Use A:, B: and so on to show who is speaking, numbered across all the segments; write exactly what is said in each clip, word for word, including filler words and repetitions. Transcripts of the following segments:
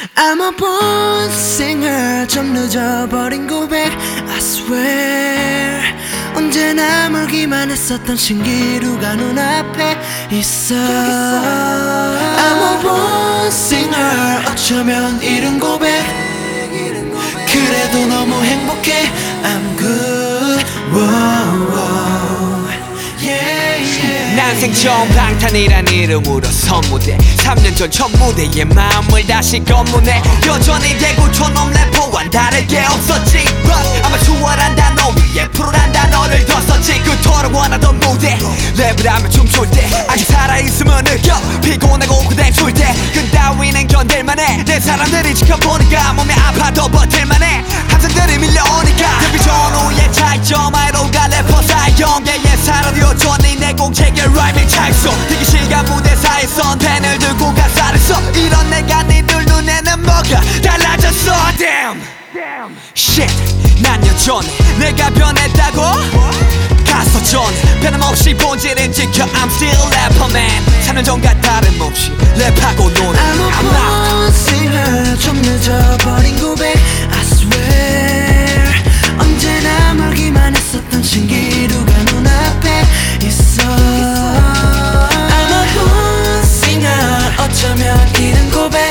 A: I'm a born singer 좀 늦어버린 고백 I swear 언제나 멀기만 했었던 신기루가 눈앞에 있어 I'm a born singer 어쩌면 이른 고백 그래도 너무 행복해 I'm good whoa, whoa. Yeah, yeah.
B: 난생 처음 방탄이란 이름으로 선무대 삼 년 전 첫 무대에 마음을 다시 검문해 여전히 대구촌놈 래퍼와는 다르게 없었지 But 아마 추월한 단어 위에 프로란 단어를 더 썼지 그토록 원하던 무대 랩을 하며 춤출 때 아직 살아있음을 느껴 피곤하고 그댄 출 때 그 따위는 견딜만해 내 사람들이 지켜보니까 몸이 아파도 버틸만해 항상 들이 밀려오니까 데뷔 전후의 차이점 아이로가 래퍼 사형계의 사라디오 전이 내 공책에 라임을 찰수 대기실과 무대사에선 펜을 들고 가사를 써 이런 내가 니들 눈에는 뭐가 달라졌어 Damn Shit 난 여전히 내가 변했다고 가서 전에 변함없이 본질은 지켜 I'm still rapper man 삼 년 전과 다름없이 랩하고 노는
A: I'm a born singer 좀 늦어버린 고백 I swear 언제나 멀기만 했었던 신기루가 눈앞에 있어 I'm a born singer 어쩌면 이른 고백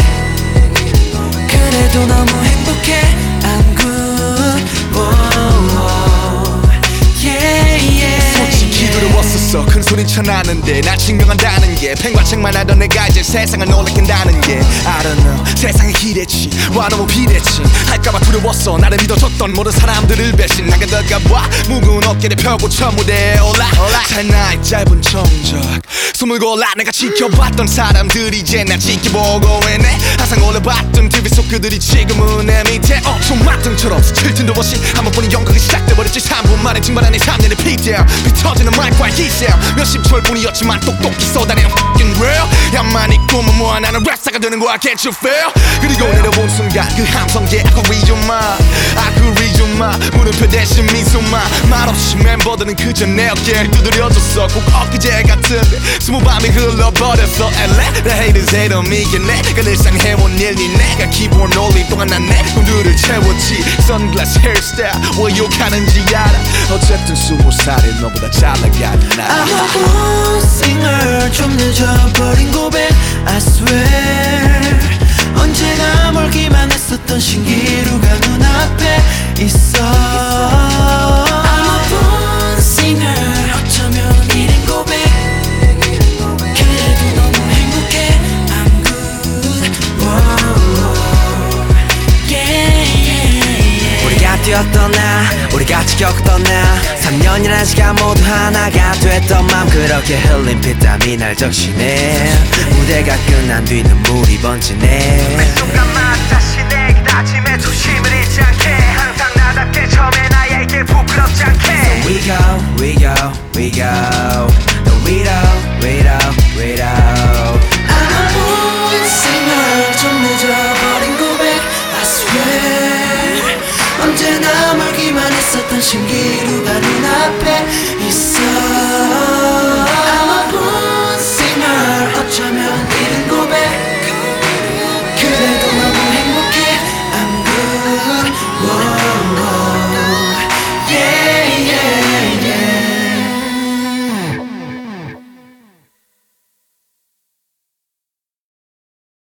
A: 그래도 너무 행복해 I'm good whoa, whoa. Yeah, yeah,
C: 솔직히 두려웠었어 큰 소린 쳐나는데 날 증명한다는 게 팽과책만 하던 내가 이제 세상을 놀래킨다는 게 I don't know 세상에 기대치 와 너무 비대치 할까봐 두려웠어 나를 믿어줬던 모든 사람들을 배신 나가 들어가봐 무거운 어깨를 펴고 첫 무대에 올라 잘 나의 짧은 정적 숨을 골라 내가 지켜봤던 사람들이 이제 날 지켜보고 있네 항상 올려봤던 티비 속 그들이 지금은 내 밑에 엄청 막등처럼 스칠 틈도 없이 한 번뿐인 연극이 시작돼버렸지 삼 분 만에 증발한 내 삼 년의 픽대요 비터지는 마이크와 기세 몇십 초일뿐이었지만 똑똑히 쏟아내는 fucking real 야만이 꿈은 뭐야 나는 랩사가 되는 거야 can't you feel 그리고 내려본 순간 그 함성계 아구리 좀마 아구리 좀마 물음표 대신 미소마 말없이 멤버들은 그저 내 어깨를 두드려줬어 꼭 엊그제 같은데 스무 밤이 흘러버렸어 엘레 The haters hate on me 이겨내 그 늘상 해온 일이 내가 키보드 올린 동안 난 내 꿈들을 채웠지 선글라스 헤어스타일 왜 욕하는지 알아 어쨌든 스무 살에 너보다 잘 나가는 나
A: I'm a born singer 좀 늦어버린 고백 I swear 언제나 멀기만 했었던 신기루가 눈앞에 있어 I'm a born singer 어쩌면 이른 고백 그래도 너무 행복해 I'm good whoa, yeah, yeah, yeah.
D: 우리가 뛰었던 나 우리같이 겪었던 나 삼 년이란 시간 모두 하나가 됐던 맘 그렇게 흘린 피땀이 날 적시네 무대가 끝난 뒤 눈물이 번지네
E: 매 순간마다 다시 내게 다짐에 초심을 잃지 않게 항상 나답게 처음에 나에게 부끄럽지 않게
D: So we go, we go, we go No we don't, we don't, we don't
A: I'm a born singer 좀 늦어버린 고백 I swear 언제나 멀기만 했었던 신기루가 눈앞에